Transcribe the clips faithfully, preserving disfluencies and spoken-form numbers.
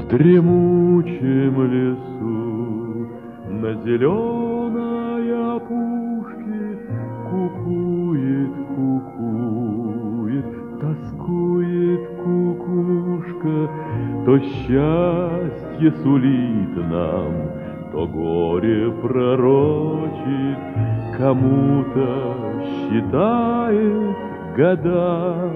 дремучем лесу на зеленой опушке кукует, кукует, тоскует кукушка. То счастье сулит нам, то горе пророчит, кому-то считает года.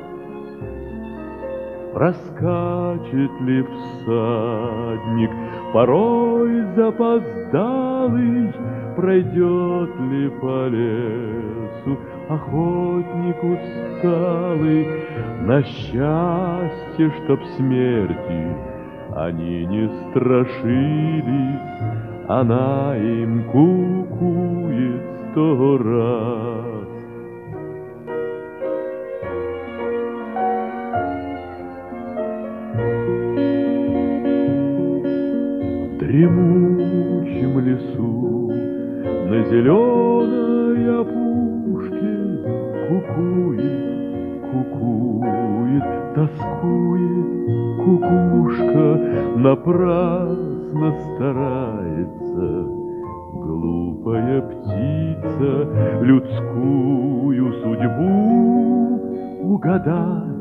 Проскачет ли всадник, порой запоздалый, пройдет ли по лесу охотник усталый, на счастье, чтоб смерти они не страшились, она им кукует сто раз. В дремучем лесу на зеленой опушке кукует, кукует, тоскует кукушка, напрасно старается глупая птица людскую судьбу угадать.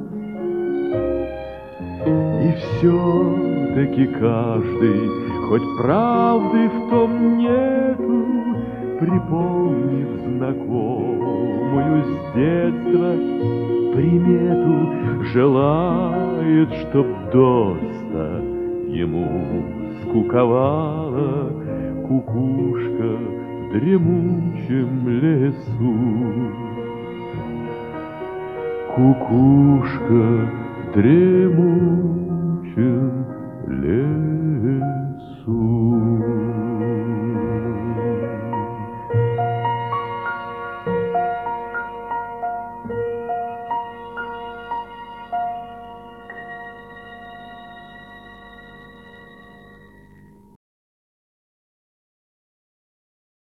И все-таки каждый, хоть правды в том нету, припомнив знакомую с детства примету, желает, чтоб доста ему скуковала кукушка в дремучем лесу. Кукушка в дремучем